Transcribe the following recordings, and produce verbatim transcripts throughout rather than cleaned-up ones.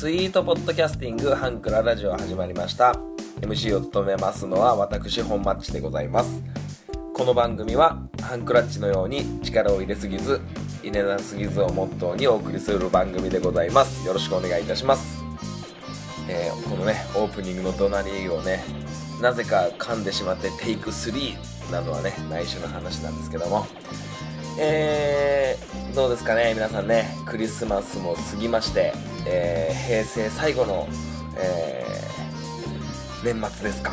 スイートポッドキャスティングハンクララジオ始まりました。 エムシー を務めますのは私本マッチでございます。この番組はハンクラッチのように力を入れすぎず入れなすぎずをモットーにお送りする番組でございます。よろしくお願いいたします。えー、このねオープニングの怒鳴りをねなぜか噛んでしまってテイクスリーなのはね内緒の話なんですけども、えー、どうですかね皆さんね。クリスマスも過ぎまして、えー、平成最後の、えー、年末ですか。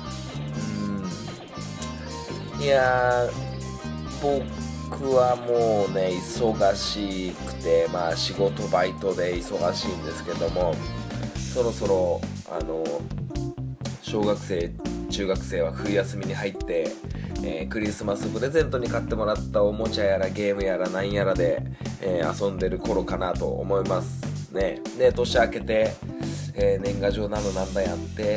うーんいやー僕はもうね忙しくて、まあ仕事バイトで忙しいんですけども、そろそろあの小学生中学生は冬休みに入って、えー、クリスマスプレゼントに買ってもらったおもちゃやらゲームやらなんやらで、えー、遊んでる頃かなと思いますね。で年明けて、えー、年賀状などなんだやって、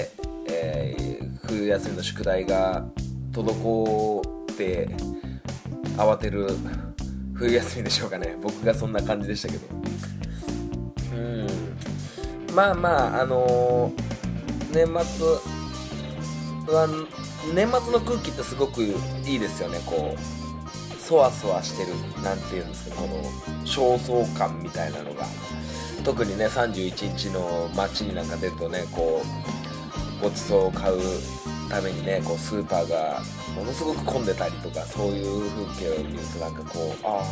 えー、冬休みの宿題が滞って慌てる冬休みでしょうかね。僕がそんな感じでしたけど、うんまあまああのー、年末は年末の空気ってすごくいいですよね。こうそわそわしてるなんていうんですか、この焦燥感みたいなのが特にねさんじゅういちにちの街になんか出るとね、こうごちそうを買うためにねこうスーパーがものすごく混んでたりとか、そういう風景を見るとなんかこうあ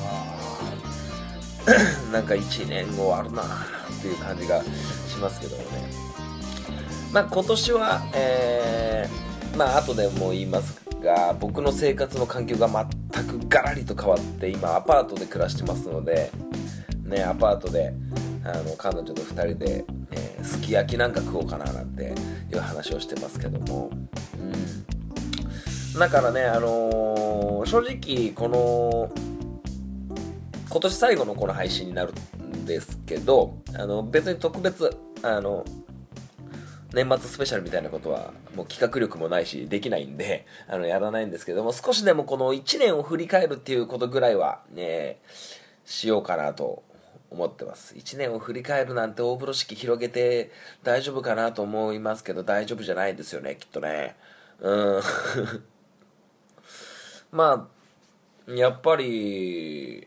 あなんかいちねん終わるなっていう感じがしますけどもね。まあ今年はえー、まあ後でも言いますが、僕の生活の環境が全くガラリと変わって今アパートで暮らしてますのでね、アパートであの彼女とふたりで、えー、すき焼きなんか食おうかななんていう話をしてますけども、うんだからねあのー、正直この今年最後のこの配信になるんですけど、あの別に特別あの年末スペシャルみたいなことはもう企画力もないしできないんであのやらないんですけども、少しでもこのいちねんを振り返るっていうことぐらいはねしようかなと思ってます。いちねんを振り返るなんて大風呂敷広げて大丈夫かなと思いますけど、大丈夫じゃないですよねきっとね。うんまあやっぱり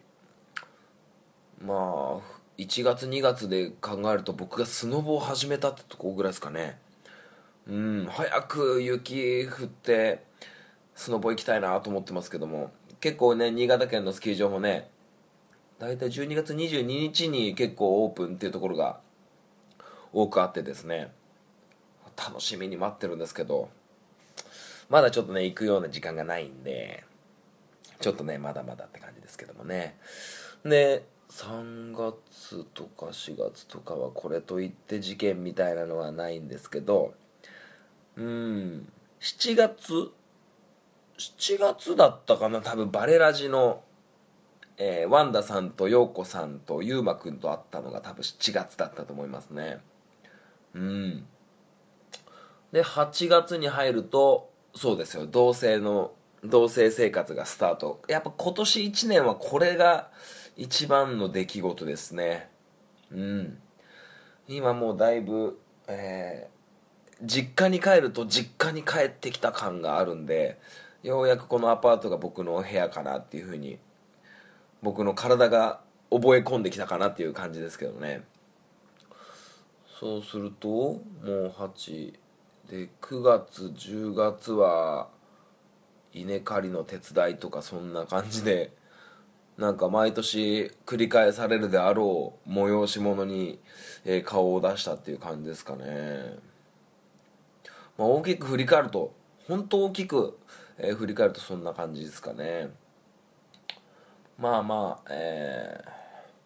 まあいちがつにがつで考えると僕がスノボを始めたってとこぐらいですかね。うん早く雪降ってスノボ行きたいなと思ってますけども、結構ね新潟県のスキー場もねだいたいじゅうにがつにじゅうににちに結構オープンっていうところが多くあってですね、楽しみに待ってるんですけど、まだちょっとね行くような時間がないんでちょっとねまだまだって感じですけどもね。でさんがつとかしがつとかはこれといって事件みたいなのはないんですけど、うんしちがつしちがつだったかな、多分バレラジの、えー、ワンダさんとヨーコさんとユーマくんと会ったのが多分しちがつだったと思いますね。うんではちがつに入るとそうですよ、同棲の同棲生活がスタート。やっぱ今年いちねんはこれが一番の出来事ですね。うん今もうだいぶ、えー、実家に帰ると実家に帰ってきた感があるんで、ようやくこのアパートが僕の部屋かなっていう風に僕の体が覚え込んできたかなっていう感じですけどね。そうするともうはちでくがつじゅうがつは稲刈りの手伝いとかそんな感じで、なんか毎年繰り返されるであろう催し物に、えー顔を出したっていう感じですかね。まあ、大きく振り返ると本当大きく、えー振り返るとそんな感じですかね。まあまあえー、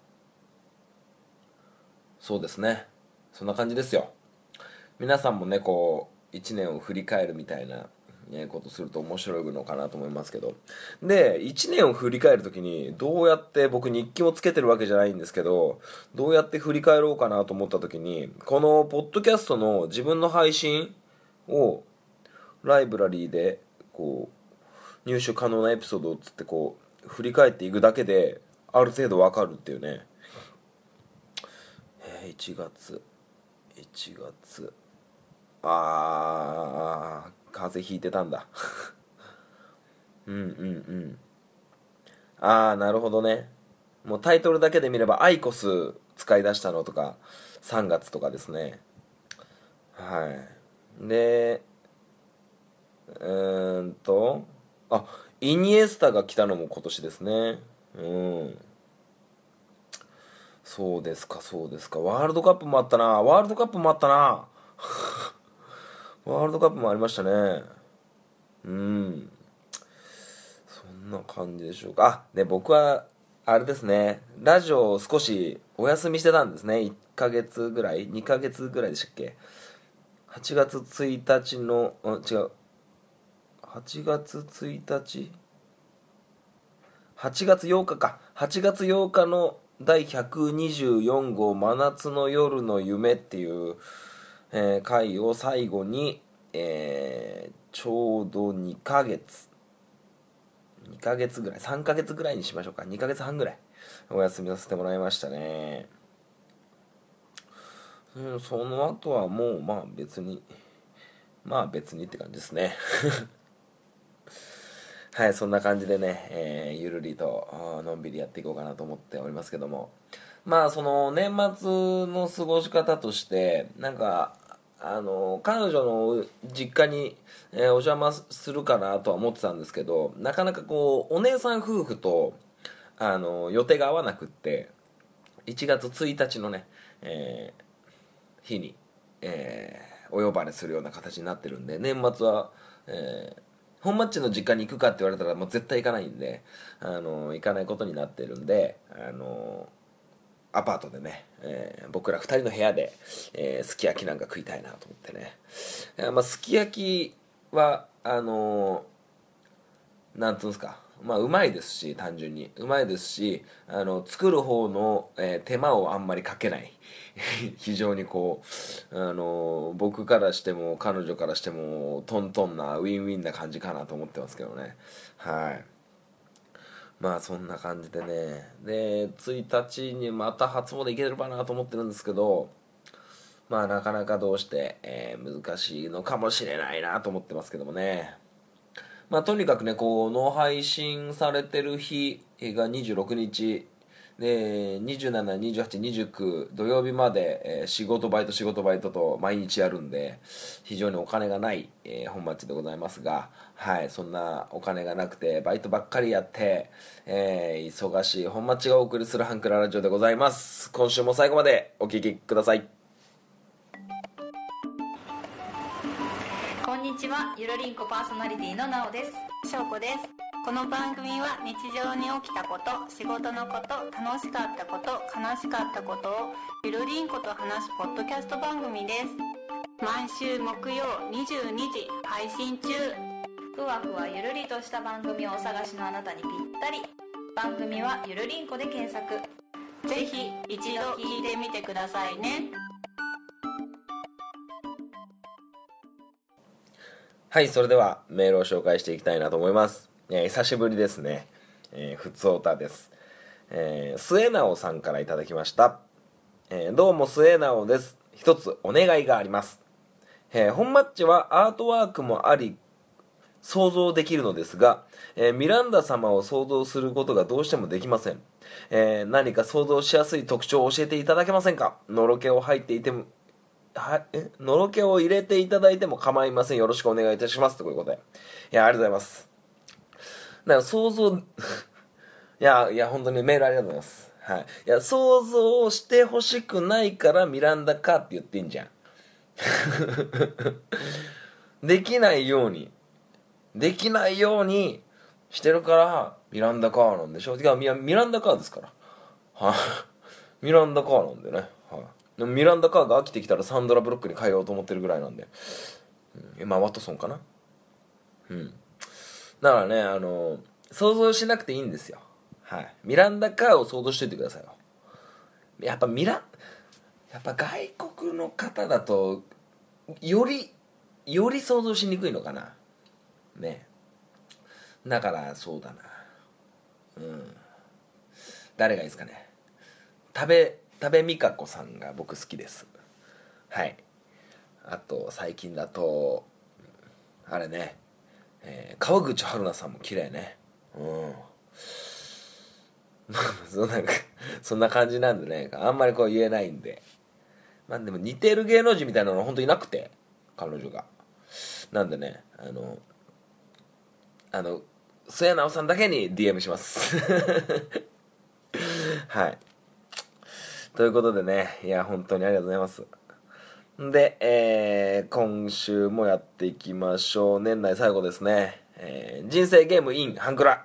そうですね、そんな感じですよ。皆さんもねこういちねんを振り返るみたいなねことすると面白いのかなと思いますけど、でいちねんを振り返るときにどうやって、僕日記もつけてるわけじゃないんですけど、どうやって振り返ろうかなと思ったときに、このポッドキャストの自分の配信をライブラリーでこう入手可能なエピソードをつってこう振り返っていくだけである程度わかるっていうね。えー、いちがついちがつ、あー風邪ひいてたんだうんうんうん。ああなるほどね。もうタイトルだけで見ればアイコス使い出したのとかさんがつとかですね。はいでうーんとあイニエスタが来たのも今年ですね。うんそうですかそうですか。ワールドカップもあったなワールドカップもあったなワールドカップもありましたね。うんそんな感じでしょうか。あで僕はあれですね、ラジオを少しお休みしてたんですね。いっかげつぐらいにかげつぐらいでしたっけ。はちがつついたちのあ違うはちがつついたちはちがつようかかはちがつようかのだいひゃくにじゅうよんごう真夏の夜の夢っていう、えー回を最後に、えーちょうどにかげつにかげつぐらいさんかげつぐらいにしましょうか。にかげつはんぐらいお休みさせてもらいましたね。うん、その後はもうまあ別にまあ別にって感じですねはいそんな感じでね、えーゆるりとあーのんびりやっていこうかなと思っておりますけども、まあその年末の過ごし方としてなんかあの彼女の実家に、えーお邪魔するかなとは思ってたんですけど、なかなかこうお姉さん夫婦とあの予定が合わなくって、いちがつついたちのね、えー日に、えーお呼ばれするような形になってるんで、年末は、えー本マッチの実家に行くかって言われたらもう絶対行かないんで、あの行かないことになってるんで、あのアパートでね、えー僕らふたりの部屋で、えーすき焼きなんか食いたいなと思ってね、えーまあ、すき焼きはあのなんつうんですか、まあうまいですし、単純にうまいですし、あの作る方の、えー手間をあんまりかけない非常にこうあの僕からしても彼女からしてもトントンなウィンウィンな感じかなと思ってますけどね。はいまあそんな感じでね、でついたちにまた初詣行けるかなと思ってるんですけど、まあなかなかどうして、えー難しいのかもしれないなと思ってますけどもね。まあとにかくね、この配信されてる日がにじゅうろくにちで、にじゅうしち、にじゅうはち、にじゅうきゅう土曜日まで、えー仕事バイト仕事バイトと毎日やるんで、非常にお金がない、えー本マッチでございますが、はい、そんなお金がなくてバイトばっかりやって、えー忙しい本マッチがお送りするハンクララジオでございます。今週も最後までお聞きください。 こんにちは、ゆるりんこパーソナリティのなおです。 しょうこです。この番組は日常に起きたこと、仕事のこと、楽しかったこと、悲しかったことをゆるりんこと話すポッドキャスト番組です。毎週木曜にじゅうにじ配信中。 ふわふわゆるりとした番組をお探しのあなたにぴったり。番組はゆるりんこで検索。 ぜひ一度聞いてみてくださいね。 はい、それではメールを紹介していきたいなと思います。えー久しぶりですね。えー、ふつおたです。えー、末直さんからいただきました。えーどうも末直です。一つお願いがあります。えー本マッチはアートワークもあり、想像できるのですが、えーミランダ様を想像することがどうしてもできません。えー何か想像しやすい特徴を教えていただけませんか。のろけを入っていてもはえのろけを入れていただいても構いません。よろしくお願いいたします。ということで。いや、ありがとうございます。だから想像いや、いや、本当にメールありがとうございます。はい。いや、想像をしてほしくないからミランダかって言ってんじゃん。できないように、できないようにしてるからミランダカーなんでしょ。てか、ミラミランダカーですから。はい。ミランダカーなんでね。はい。でもミランダカーが飽きてきたらサンドラブロックに変えようと思ってるぐらいなんで。うん、まあ、ワトソンかな。うん。だからね、あの、想像しなくていいんですよ。はい。ミランダカーを想像しておいてくださいよ。やっぱミラやっぱ外国の方だと、より、より想像しにくいのかな。ね。だから、そうだな。うん。誰がいいですかね。食べ、食べみかこさんが僕好きです。 はい。あと最近だとあれね、えー、川口春奈さんも綺麗ね。うんそんなそんな感じなんでね、あんまりこう言えないんで、まあでも似てる芸能人みたいなのは本当いなくて、彼女が。なんでね、あのあの末直さんだけに ディーエム しますはい。ということでね、いや本当にありがとうございます。で、えー、今週もやっていきましょう。年内最後ですね、えー、人生ゲーム in ハンクラ。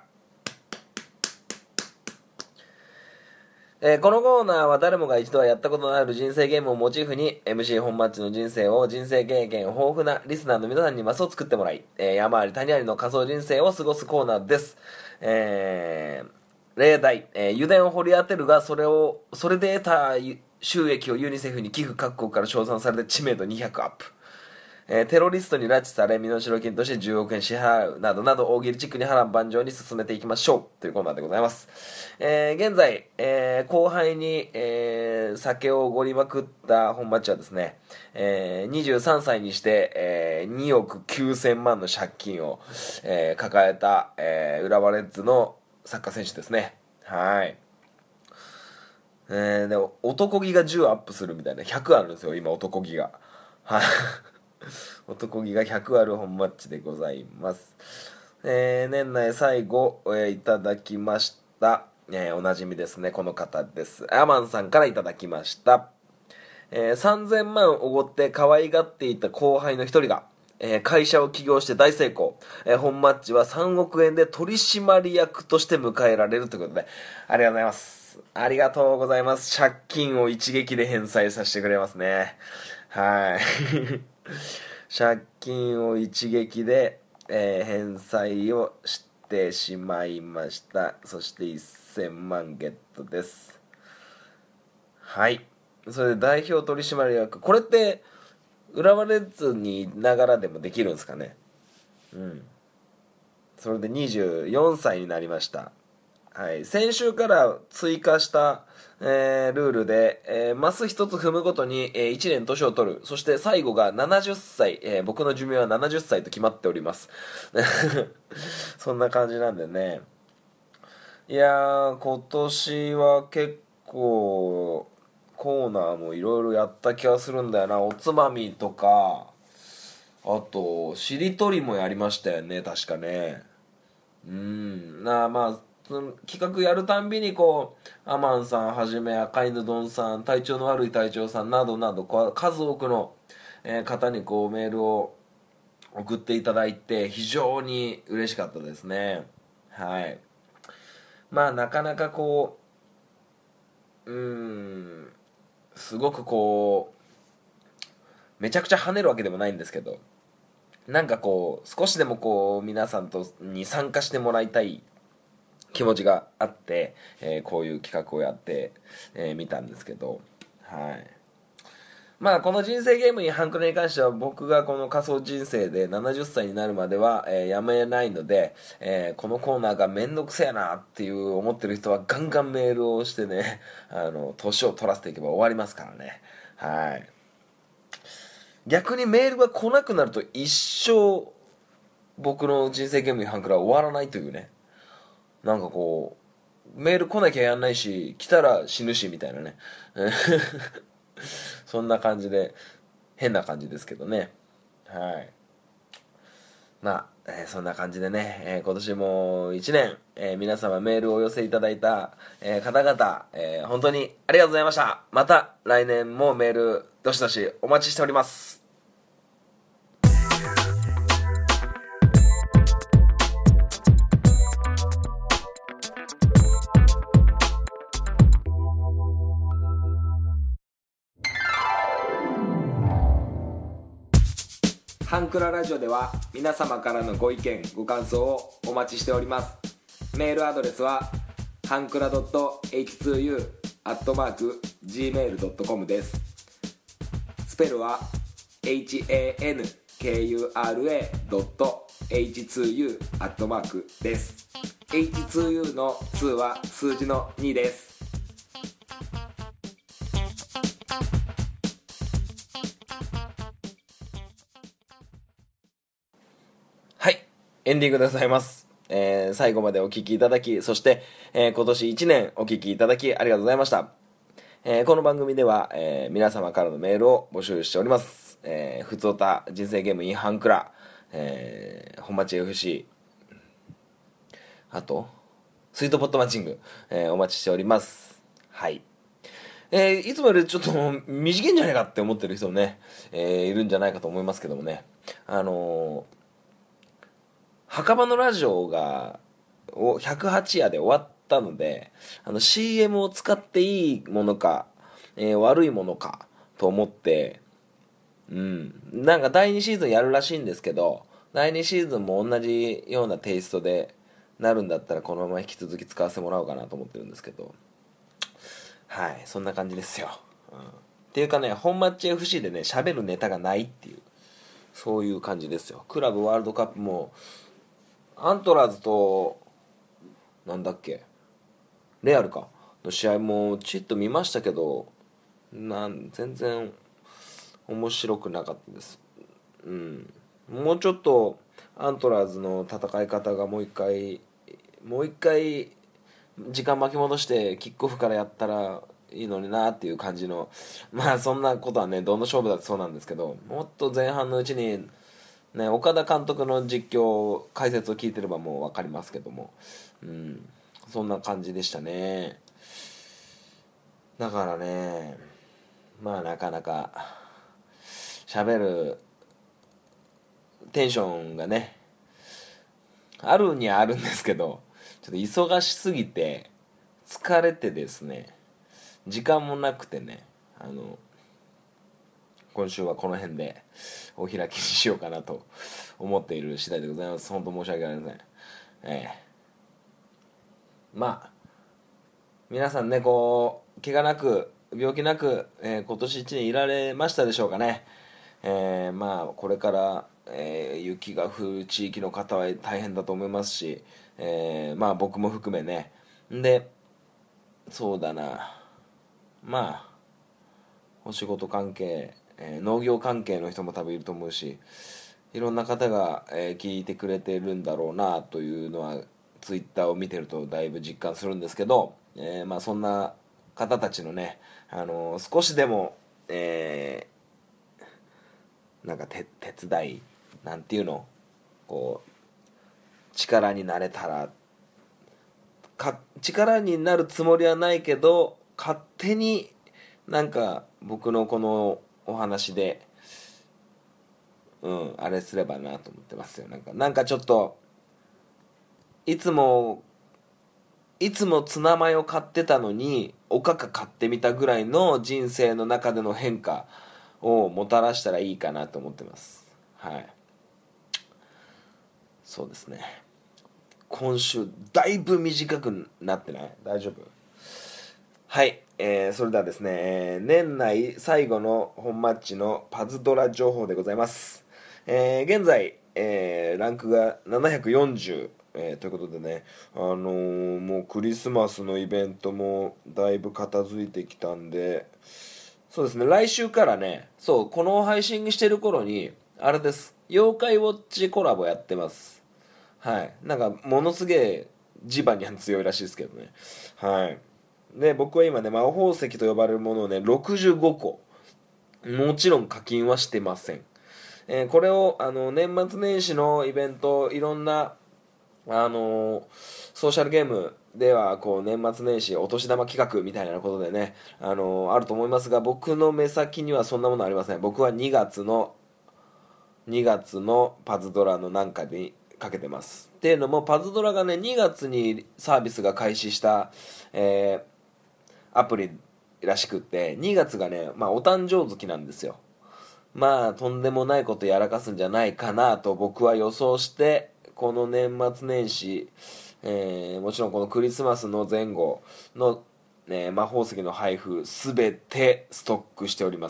えー、このコーナーは誰もが一度はやったことのある人生ゲームをモチーフに エムシー 本マッチの人生を人生経験豊富なリスナーの皆さんにマスを作ってもらい、えー、山あり谷ありの仮想人生を過ごすコーナーです。えー、例題、えー、油田を掘り当てるがそれをそれで得た収益をユニセフに寄付各国から称賛されて知名度にひゃくアップ。えー、テロリストに拉致され身代金としてじゅうおくえん支払うなどなど大喜利チックに波乱万丈に進めていきましょうというコーナーでございます。えー、現在、えー、後輩に、えー、酒をおごりまくった本町はですね、えー、にじゅうさんさいにして、えー、におくきゅうせんまんの借金を、えー、抱えた、えー、浦和レッズのサッカー選手ですね。はい。えー、でも男気がじゅうアップするみたいなひゃくあるんですよ今男気が。はい男気がひゃくある本マッチでございます。えー、年内最後、えー、いただきました、えー、おなじみですね、この方です。アマンさんからいただきました。えー、さんぜんまんおごって可愛がっていた後輩の一人が、えー、会社を起業して大成功、えー、本マッチはさんおくえんで取締役として迎えられるということで、ありがとうございます。ありがとうございます。借金を一撃で返済させてくれますね。はい借金を一撃で、えー、返済をしてしまいました。そしてせんまんゲットです。はい。それで代表取締役、これって浦和レッズにいながらでもできるんですかね。うん。それでにじゅうよんさいになりました。はい、先週から追加した、えー、ルールで、えー、マス一つ踏むごとに、えー、いちねん年を取る。そして最後がななじゅっさい、えー、僕の寿命はななじゅっさいと決まっておりますそんな感じなんでね。いやー、今年は結構コーナーもいろいろやった気がするんだよな。おつまみとか、あとしりとりもやりましたよね、確かね。うんなあ、まあその企画やるたんびにこうアマンさんはじめ赤犬丼さん、体調の悪い隊長さんなどなどこう数多くの、えー方にこうメールを送っていただいて非常に嬉しかったですね。はい。まあなかなかこううーんすごくこうめちゃくちゃ跳ねるわけでもないんですけど、なんかこう少しでもこう皆さんとに参加してもらいたい気持ちがあって、えー、こういう企画をやってみ、えー、たんですけど、はい。まあこの人生ゲームにハンクラに関しては僕がこの仮想人生でななじゅっさいになるまでは、えー、やめないので、えー、このコーナーがめんどくせえなっていう思ってる人はガンガンメールをしてね、あの年を取らせていけば終わりますからね。はい。逆にメールが来なくなると一生僕の人生ゲームにハンクラは終わらないというね。なんかこうメール来なきゃやんないし来たら死ぬしみたいなねそんな感じで変な感じですけどね。はい。まあ、えー、そんな感じでね、えー、今年もいちねん、えー、皆様メールをお寄せいただいた、えー、方々、えー、本当にありがとうございました。また来年もメールどしどしお待ちしております。ハンクララジオでは皆様からのご意見ご感想をお待ちしております。メールアドレスはハンクラ エイチツーユー アットマーク ジーメール ドットコム です。スペルは エイチエーエヌケーユーアールエー ドット エイチツーユー アットマーク です。 エイチツーユー のには数字のにです。 エンディングでございます。えー、最後までお聞きいただき、そして、えー、今年いちねんお聞きいただきありがとうございました。えー、この番組では、えー、皆様からのメールを募集しております。えー、ふつおた人生ゲームインハンクラ、えー、本町 エフシー、あとスイートポットマッチング、えー、お待ちしております。はい。えー、いつもよりちょっと短いんじゃないかって思ってる人もね、えー、いるんじゃないかと思いますけどもね、あのー、墓場のラジオがをひゃくはち夜で終わったので、あの シーエム を使っていいものか、えー、悪いものかと思って、うん、なんかだいにシーズンやるらしいんですけど、だいにシーズンも同じようなテイストでなるんだったらこのまま引き続き使わせてもらおうかなと思ってるんですけど、はい、そんな感じですよ、うん、っていうかね、本マッチ エフシー でね喋るネタがないっていう、そういう感じですよ。クラブワールドカップもアントラーズとなんだっけレアルかの試合もちっと見ましたけど、なん全然面白くなかったです。うん、もうちょっとアントラーズの戦い方がもう一回もう一回時間巻き戻してキックオフからやったらいいのになっていう感じの、まあそんなことはねどんな勝負だってそうなんですけど、もっと前半のうちにね、岡田監督の実況解説を聞いてればもう分かりますけども、うん、そんな感じでしたね。だからね、まあなかなか喋るテンションがねあるにはあるんですけど、ちょっと忙しすぎて疲れてですね、時間もなくてね、あの今週はこの辺でお開きにしようかなと思っている次第でございます。本当申し訳ありません。ええまあ皆さんね、こう怪我なく病気なく、えー、今年いちねんいられましたでしょうかね。えー、まあこれから、えー、雪が降る地域の方は大変だと思いますし、えー、まあ僕も含めね。んでそうだな、まあお仕事関係、えー、農業関係の人も多分いると思うし、いろんな方が、えー、聞いてくれてるんだろうなというのはツイッターを見てるとだいぶ実感するんですけど、えー、まあそんな方たちのね、あのー、少しでも、えー、なんか手手伝いなんていうの、こう力になれたらか、力になるつもりはないけど勝手になんか僕のこのお話でうんあれすればなと思ってますよ。なんかなんかちょっといつもいつもツナマヨ買ってたのにおかか買ってみたぐらいの人生の中での変化をもたらしたらいいかなと思ってます。はい、そうですね。今週だいぶ短くなってない？大丈夫？はい、えー、それではですね、えー、年内最後の本マッチのパズドラ情報でございます。えー、現在、えー、ランクがななひゃくよんじゅう、えー、ということでね、あのー、もうクリスマスのイベントもだいぶ片付いてきたんで、そうですね、来週からね、そうこの配信してる頃にあれです、妖怪ウォッチコラボやってます。はい、なんかものすげえ磁場には強いらしいですけどね。はい。で僕は今ね魔法石と呼ばれるものをねろくじゅうごこ、もちろん課金はしてません。えー、これをあの年末年始のイベント、いろんなあのー、ソーシャルゲームではこう年末年始お年玉企画みたいなことでね、あのー、あると思いますが、僕の目先にはそんなものありません。僕はにがつのにがつのパズドラのなんかにかけてます。っていうのもパズドラがねにがつにサービスが開始した、えーアプリらしくって、にがつがね、まあ、お誕生月なんですよ。まあとんでもないことやらかすんじゃないかなと僕は予想して、この年末年始、えー、もちろんこのクリスマスの前後の、ね、魔法石の配布すべてストックしております。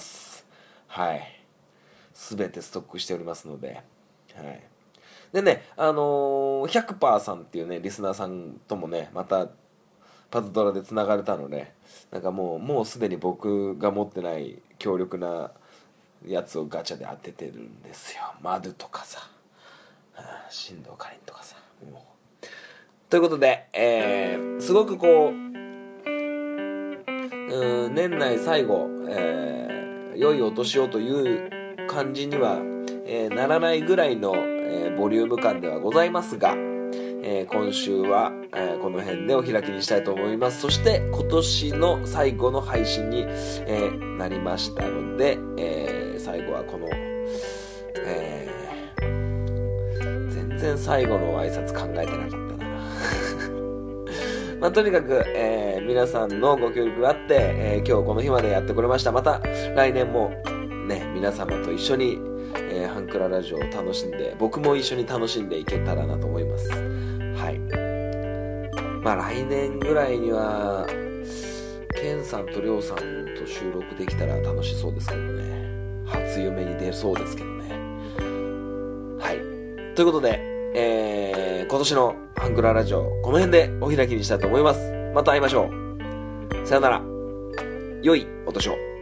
はい、すべてストックしておりますので、はい。でね、あのー、ひゃくパーセント さんっていうねリスナーさんともねまたパズドラでつながれたので、なんかもうもうすでに僕が持ってない強力なやつをガチャで当ててるんですよ。マドゥとかさ、 あ、新藤かりんとかさ、もうということで、えー、すごくこう、うん、年内最後、えー、良いお年をという感じには、えー、ならないぐらいの、えー、ボリューム感ではございますが、えー、今週は、えー、この辺でお開きにしたいと思います。そして今年の最後の配信に、えー、なりましたので、えー、最後はこの、えー、全然最後の挨拶考えてなかったなまあ、とにかく、えー、皆さんのご協力があって、えー、今日この日までやってこれました。また来年もね、皆様と一緒に、えー、ハンクララジオを楽しんで、僕も一緒に楽しんでいけたらなと思います。はい。まあ来年ぐらいにはケンさんとリョウさんと収録できたら楽しそうですけどね。初夢に出そうですけどね。はい。ということで、えー、今年のハンクララジオこの辺でお開きにしたいと思います。また会いましょう。さよなら。良いお年を。